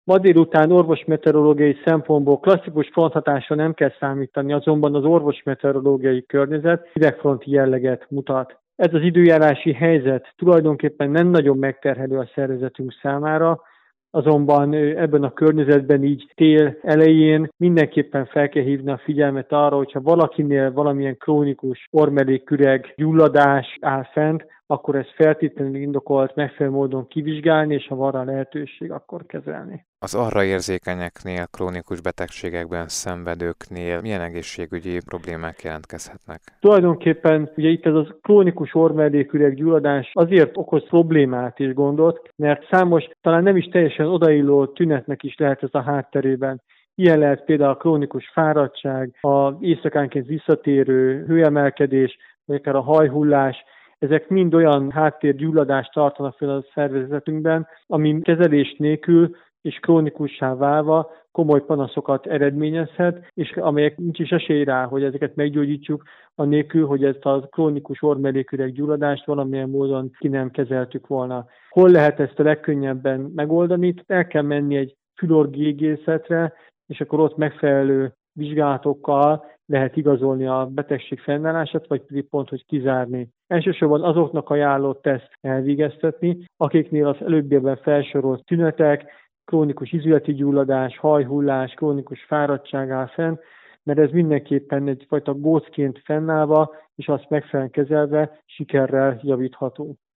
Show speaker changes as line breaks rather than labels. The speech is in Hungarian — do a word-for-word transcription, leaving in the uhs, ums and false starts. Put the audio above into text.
Ma délután orvosmeteorológiai szempontból klasszikus fronthatásra nem kell számítani, azonban az orvosmeteorológiai környezet hidegfronti jelleget mutat. Ez az időjárási helyzet tulajdonképpen nem nagyon megterhelő a szervezetünk számára, azonban ebben a környezetben így tél elején mindenképpen fel kell hívni a figyelmet arra, hogyha valakinél valamilyen krónikus orrmelléküreg gyulladás áll fent, akkor ez feltétlenül indokolt megfelelő módon kivizsgálni, és ha van rá lehetőség, akkor kezelni.
Az arra érzékenyeknél, krónikus betegségekben szenvedőknél milyen egészségügyi problémák jelentkezhetnek?
Tulajdonképpen ugye itt ez a krónikus orrmelléküreg gyulladás azért okoz problémát és gondot, mert számos, talán nem is teljesen odailló tünetnek is lehet ez a hátterében. Ilyen lehet például a krónikus fáradtság, az éjszakánként visszatérő hőemelkedés, vagy akár a hajhullás. Ezek mind olyan háttérgyulladást tartanak fel a szervezetünkben, ami kezelés nélkül és krónikussá válva komoly panaszokat eredményezhet, és amelyek nincs is esély rá, hogy ezeket meggyógyítsuk, anélkül, hogy ezt a krónikus orrmelléküreg gyulladást valamilyen módon ki nem kezeltük volna. Hol lehet ezt a legkönnyebben megoldani? El kell menni egy fülorgégészetre, és akkor ott megfelelő vizsgálatokkal lehet igazolni a betegség fennállását, vagy pedig pont, hogy kizárni. Elsősorban azoknak ajánlott ezt elvégeztetni, akiknél az előbbiekben felsorolt tünetek, krónikus izületi gyulladás, hajhullás, krónikus fáradtság áll fenn, mert ez mindenképpen egyfajta gócként fennállva, és azt megfelelően kezelve sikerrel javítható.